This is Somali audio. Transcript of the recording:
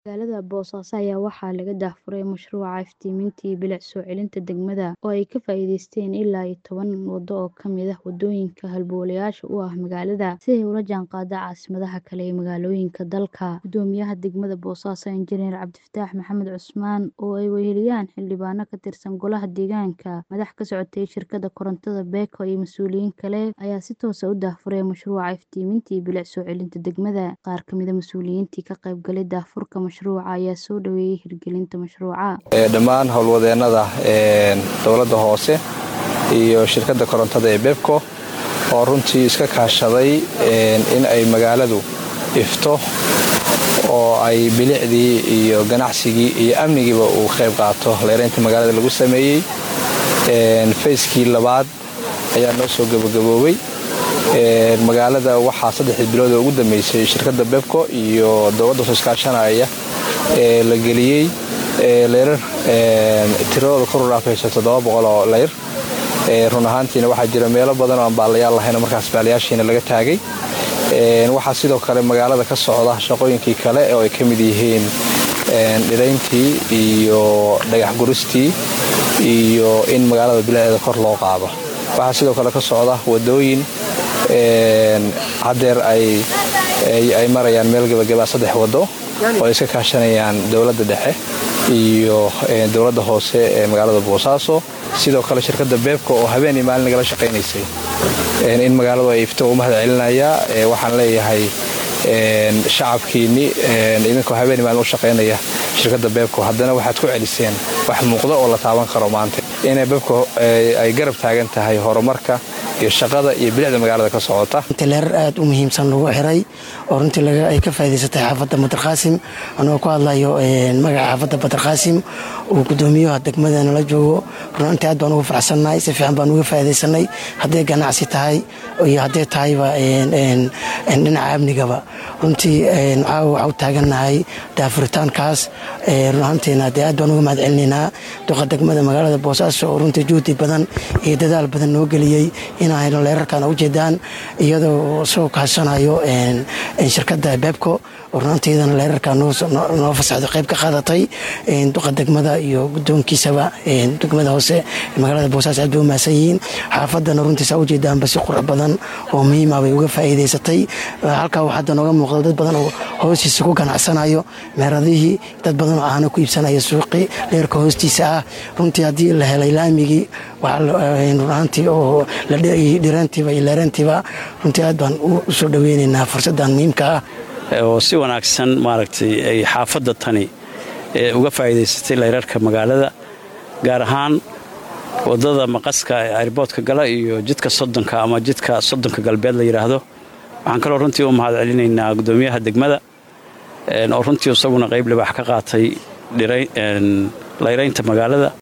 Magaalada Boosaaso ayaa waxaa laga daahfuray mashruuca iftiiminta iyo bilic soo celinta degmada oo ay ka faa'iideysteen ilaa 10 wado oo ka mid ah wadooyinka halbowlayaasha u ah magaalada si ay ula jaanqaadaan caasimadaha kale ee magaalooyinka dalka. Gudoomiyaha degmada Boosaaso Injineer Cabdifataax Maxamed Cusmaan oo ay weheliyaan xildhibaano ka tirsan golaha deegaanka, madax ka socotay shirkadda korontada Beko iyo mas'uuliyiin kale ayaa si toos ah u daahfuray mashruuca iftiiminta iyo bilic soo celinta degmada. Qaar ka mid ah mas'uuliyiintii ka qayb galay daahfurka mashruuca ayaa soo dhaweeyay hirgelinta mashruuca. Dhammaan howlwadeenada dowladda hoose iyo shirkadda korontada ee Beko oo runtii iska kaashaday in ay magaaladu ifto oo ay bilicdii iyo ganacsigii iyo amnigiiba uu qayb qaato leereynta magaalada lagu sameeyay. Fayskii labaad ayaa noo soo gabagaboobay. Magaalada waxaa 3 bilood ugu dambeysay shirkadda Beko iyo dowladda hoose iskaashanaya la geliyay leerar tiradooda kor u dhaafayso 700 oo leer. Run ahaantiina waxaa jira meelo badan oo aan baalayaal lahayn markaas baalayaashiina laga taagay. Waxaa sidoo kale magaalada ka socda shaqooyinkii kale oo ay ka mid yihiin dhireyntii iyo dhagax guristii iyo in magaalada bilicda kor loo qaado. Waxaa sidoo kale ka socda wadooyin hadeer ay marayaan meel gabagaba 3 wado oo iska kaashanayaan dowladda dhexe iyo dowladda hoose ee magaalada Boosaaso. Sidoo kale shirkadda Beko oo habeen iyo maalin nagala shaqeynaysay in magaaladu ay ifto u mahad celinaya. Waxaan leeyahay shacabkiini idinkoo habeen iyo maalin u shaqeynaya shirkadda Beko haddana waxaad ku celiseen wax muuqda oo la taaban karo maanta inay Beko ay garab taagan tahay horumarka iyo shaqada iyo bilicda magaalada ka socota. Leerar aad u muhiimsan lagu xiray oo runtii ay ka faa'iideysatay xaafadda Badar Qaasim anoo ku hadlayo magaca xaafadda Badar Qaasim oo gudoomiyaha degmada la joogo. Runtii aad baan ugu faraxsanahay, si fiican baan uga faa'iideysanay haddii ganacsi tahay iyo haddii tahayba dhinaca amnigaba. Runtii waxa u taaganahay daafuritaankaas runtiina aad baan uga mahad celinaynaa duqa degmada magaalada Boosaaso oo runtii juhdi badan iyo dadaal badan noo geliyay inay leerarkan u jeedaan iyadoo soo kaashanayo shirkadda Beko oo runtiina leerarkan noo fasaxdo qayb ka qaadatay duqa degmada iyo gudoonkiisaba degmada hoose magaalada Boosaaso aad u maasanyiin. Xaafadana runtii u jeedaan basi qurux badan oo muhiim ah bay uga faa'iideysatay. Halka waxa nooga muuqda dad badan oo hoostiisa ku ganacsanayo meeradihii, dad badan oo aan ku iibsanayo suuqii leerka hoostiisa ah. Runtii hadii la helay laamigi runtii oo la dhireentiba iyo leerantiba runtii aad baan u soo dhaweynaynaa fursadan muhiimka ah oo si wanaagsan maaragtay ay xaafadda tani uga faa'iideysatay leerarka magaalada gaar ahaan wadada maqaska ee airportka gala iyo jidka Soddonka ama jidka Soddonka galbeed la yiraahdo. Waxaan kaloo runtii u mahad celinaynaa gudoomiyaha degmada oo runtii isaguna qayb libax ka qaatay leereynta magaalada.